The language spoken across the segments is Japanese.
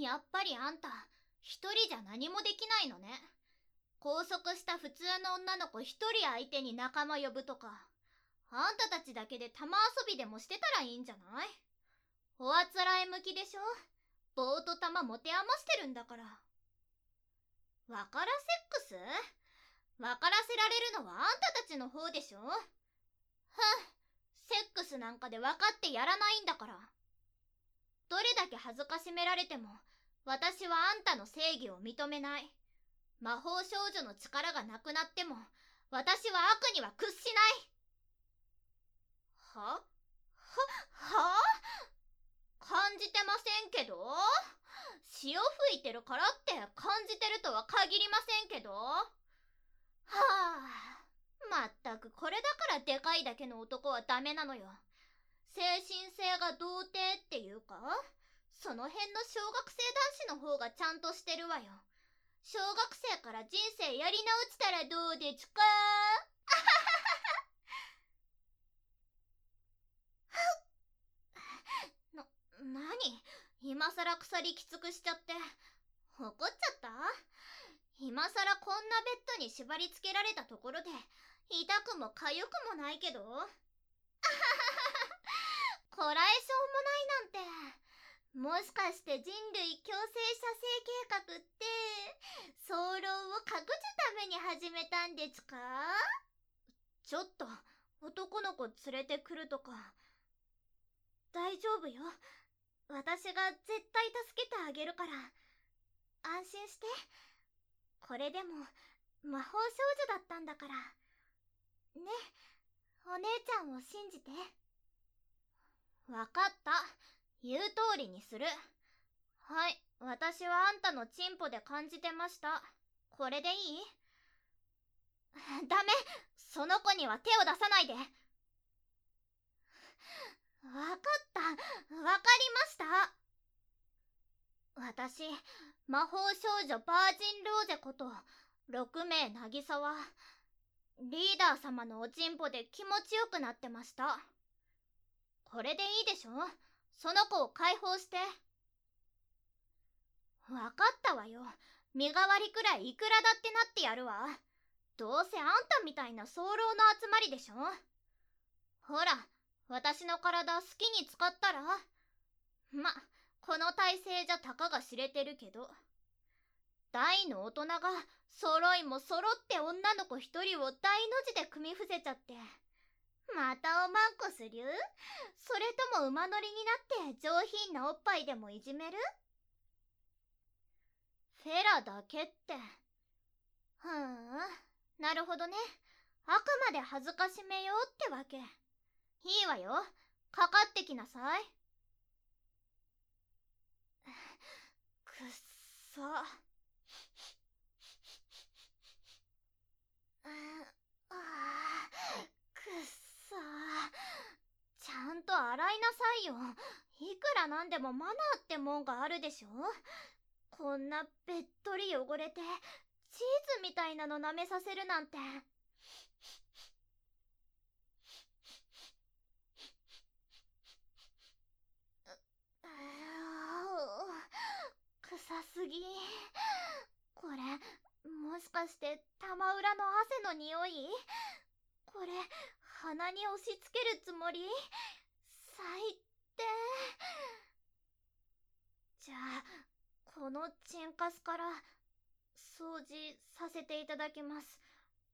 やっぱりあんた、一人じゃ何もできないのね。拘束した普通の女の子一人相手に仲間呼ぶとか、あんたたちだけで玉遊びでもしてたらいいんじゃない？おあつらえ向きでしょ？棒と玉持て余してるんだから。わからセックス？わからせられるのはあんたたちの方でしょ？セックスなんかで分かってやらないんだから。どれだけ恥ずかしめられても、私はあんたの正義を認めない。魔法少女の力がなくなっても、私は悪には屈しない。は感じてませんけど？潮吹いてるからって感じてるとは限りませんけど。まったくこれだからでかいだけの男はダメなのよ。精神性が童貞っていうか、その辺の小学生男子の方がちゃんとしてるわよ。小学生から人生やり直したらどうですか？なに？今さら鎖きつくしちゃって。怒っちゃった？今さらこんなベッドに縛り付けられたところで痛くも痒くもないけど。こらえ性もないなんて。もしかして人類共生社生計画って早漏を隠すために始めたんですか？ちょっと男の子連れてくるとか。大丈夫よ。私が絶対助けてあげるから。安心して。これでも魔法少女だったんだから。ね、お姉ちゃんを信じて。わかった。言う通りにする。はい、私はあんたのチンポで感じてました。これでいい？ダメ！その子には手を出さないで。わかった。わかりました。私、魔法少女バージンローゼこと6名渚はリーダー様のおちんぽで気持ちよくなってました。これでいいでしょ？その子を解放して。わかったわよ。身代わりくらいいくらだってなってやるわ。どうせあんたみたいな早漏の集まりでしょ。ほら、私の体好きに使ったら？ま、この体勢じゃたかが知れてるけど。大の大人が揃いも揃って女の子一人を大の字で組み伏せちゃって。またおまんこする？それとも馬乗りになって上品なおっぱいでもいじめる？フェラだけって。なるほどね。あくまで恥ずかしめようってわけ。いいわよ。かかってきなさい。くっそ。くっそ。ちゃんと洗いなさいよ。いくらなんでもマナーってもんがあるでしょ。こんなべっとり汚れてチーズみたいなの舐めさせるなんて。臭すぎ。これもしかして玉裏の汗の匂い？これ鼻に押し付けるつもり？最低。じゃあこのチンカスから掃除させていただきます。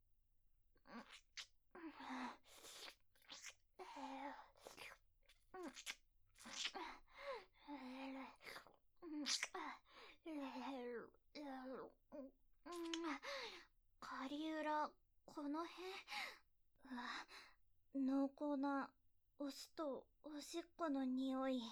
カリウラ、この辺。濃厚なお酢とおしっこの匂い。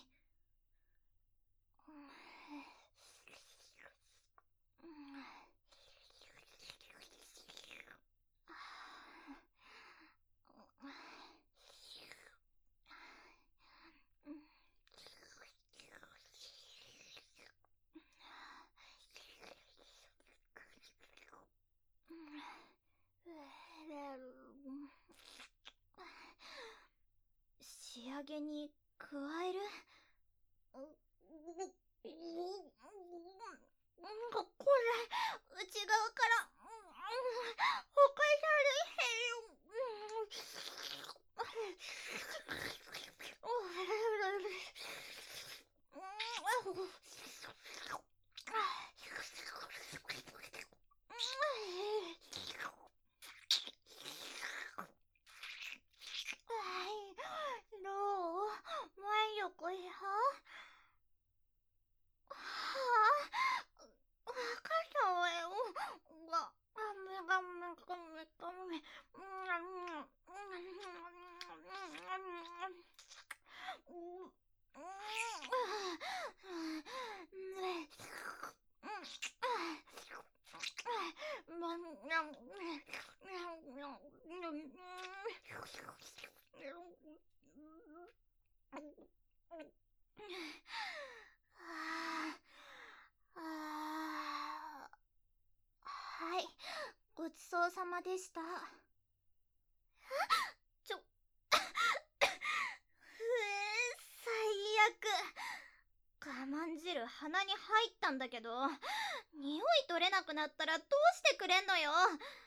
仕上げに加える？ 内側からほかされへん。どう？満足や？わかったわよ。はい、ごちそうさまでした。ちょ、最悪。我慢汁鼻に入ったんだけど、匂い取れなくなったらどうしてくれんのよ。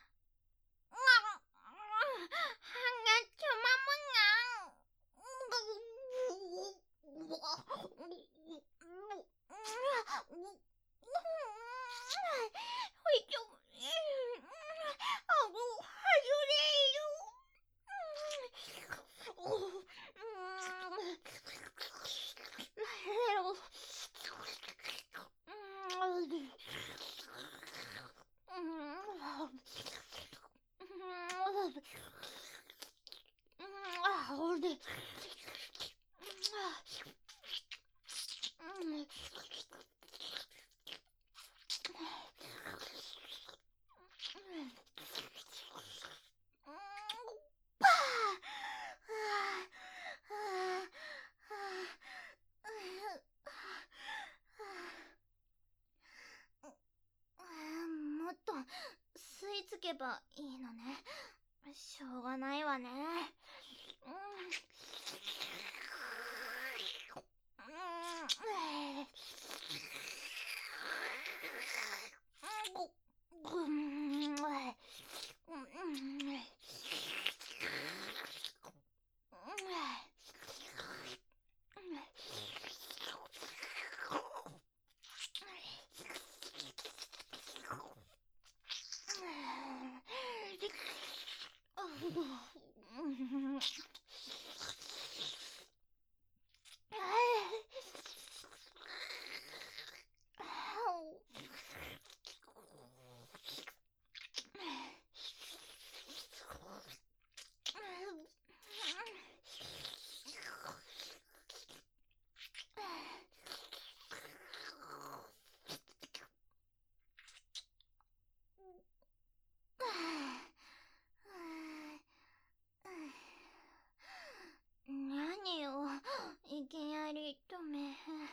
もっと吸い付けばいいのね。しょうがないわね。何よ、いきなり止め。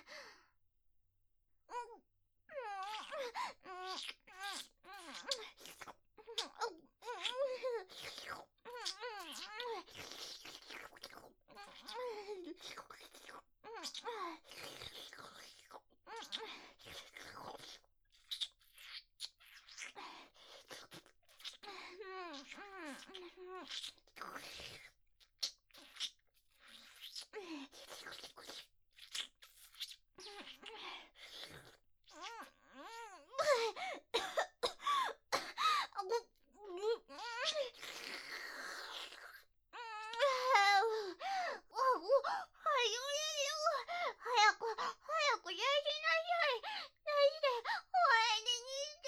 早くやりなさい。大事で終わりにして。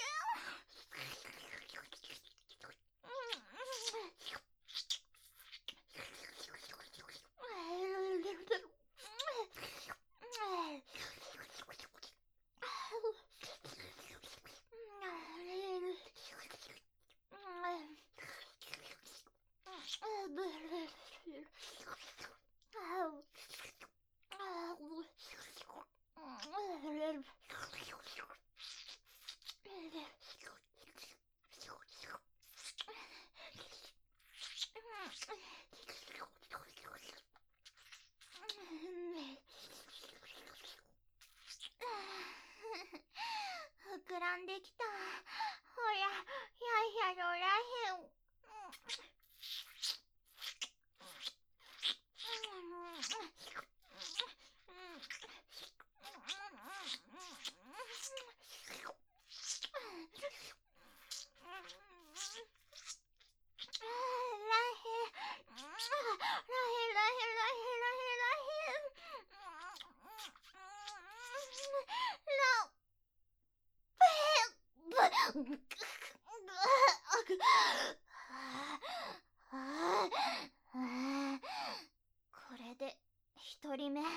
膨らんできた。 これで一人目。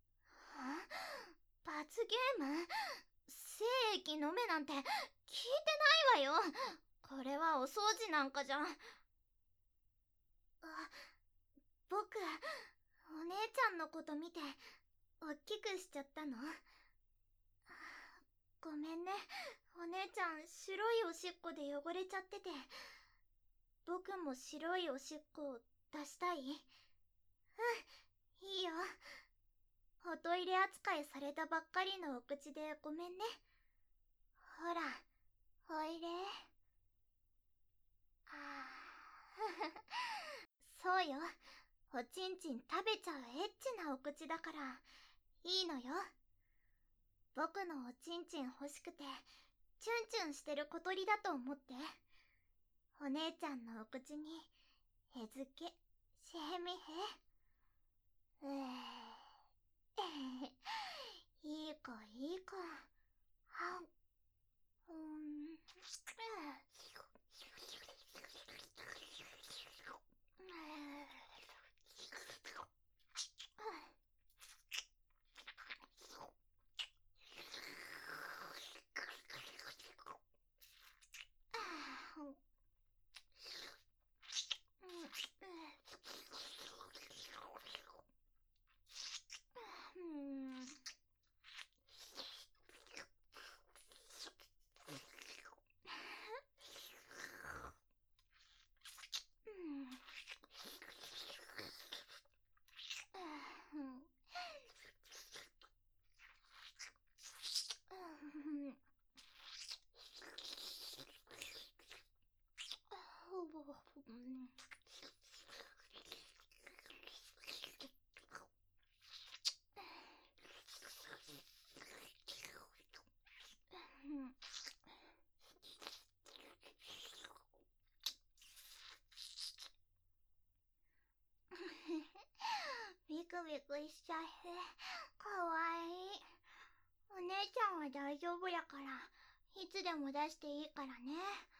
罰ゲーム？精液飲めなんて聞いてないわよ。これはお掃除なんかじゃ。僕、お姉ちゃんのこと見ておっきくしちゃったの？ごめんね。お姉ちゃん白いおしっこで汚れちゃってて。僕も白いおしっこを出したい？うん、いいよ。おトイレ扱いされたばっかりのお口でごめんね。ほら、おいで。そうよ。おちんちん食べちゃうエッチなお口だから、いいのよ。僕のおちんちん欲しくて、チュンチュンしてる小鳥だと思って。お姉ちゃんのお口に、餌付け、してみへ。いい子いい子。ビクビクしちゃってかわいい。お姉ちゃんは大丈夫やから、いつでも出していいからね。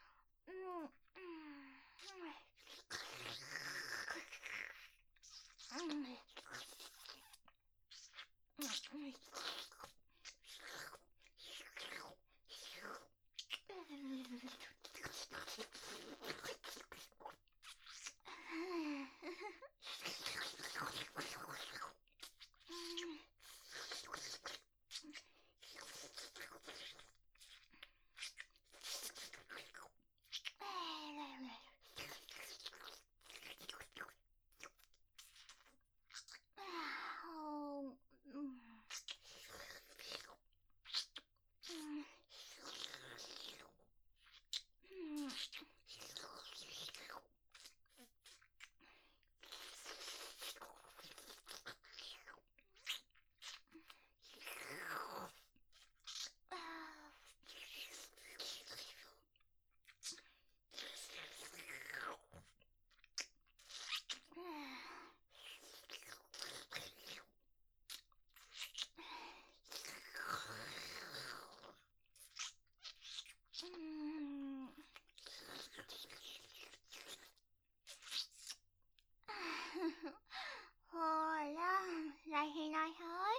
ほら、らへらへい。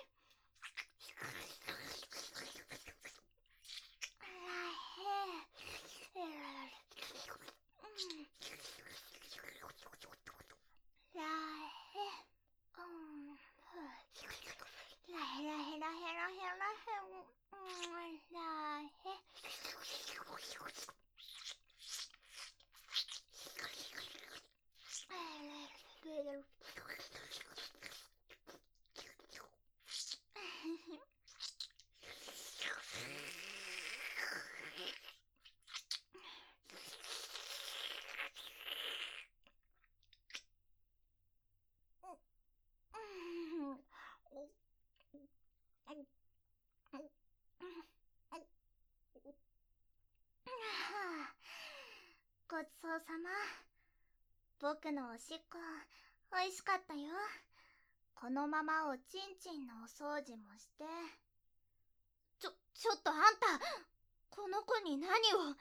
ごちそうさま。僕のおしっこ、おいしかったよ。このままおちんちんのお掃除もして。ちょっとあんた、 この子に何を。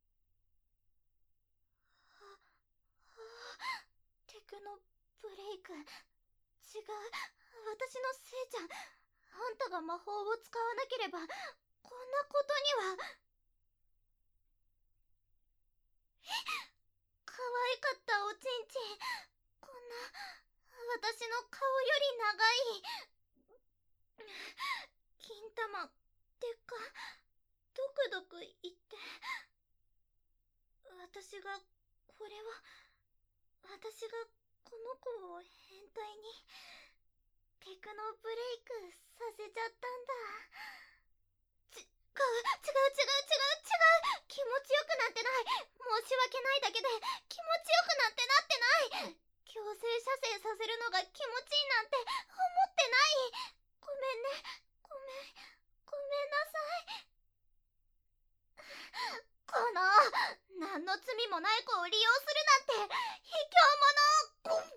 テクノブレイク。違う、私のせいちゃん。あんたが魔法を使わなければこんなことには。可愛かったおちんちん、こんな私の顔より長い。金玉でっか、ドクドクいって。私がこれは、私がこの子を変態にテクノブレイクさせちゃったんだ。違う違う違う違う違う、気持ちよくなんてない。申し訳ないだけで気持ちよくなんてなってない。強制射精させるのが気持ちいいなんて思ってない。ごめんね、ごめん、ごめんなさい。この何の罪もない子を利用するなんて卑怯者。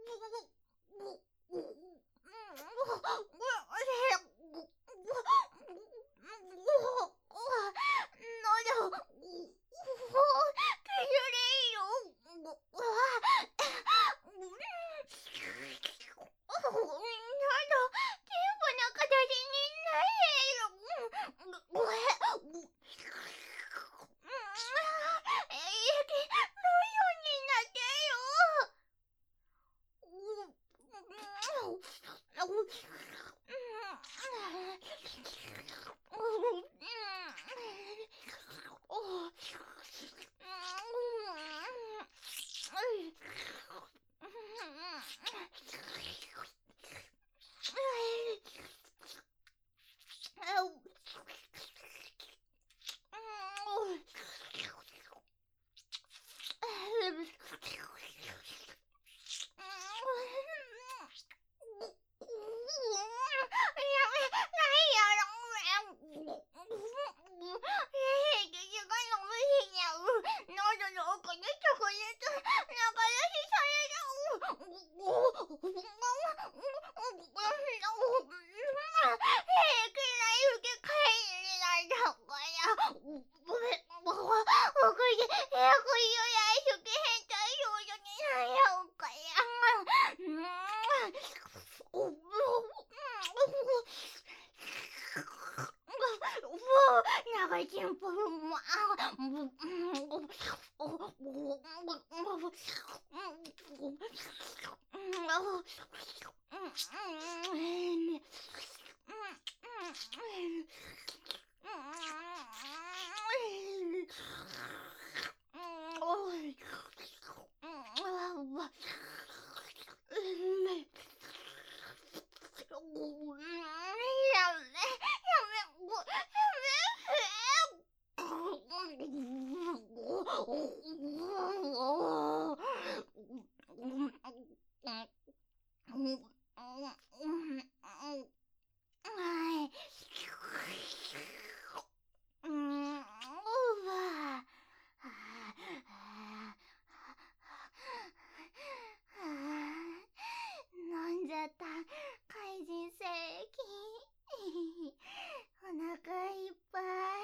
飲んじゃった怪人精液。お腹いっぱい。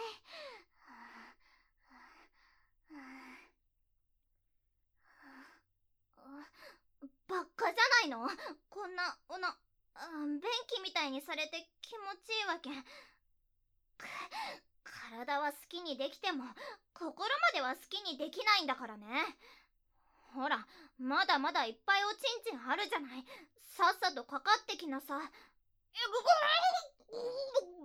バッカじゃないの、こんな便器みたいにされて気持ちいいわけ。体は好きにできても心までは好きにできないんだからね。ほら、まだまだいっぱいおちんちんあるじゃない。さっさとかかってきなさ。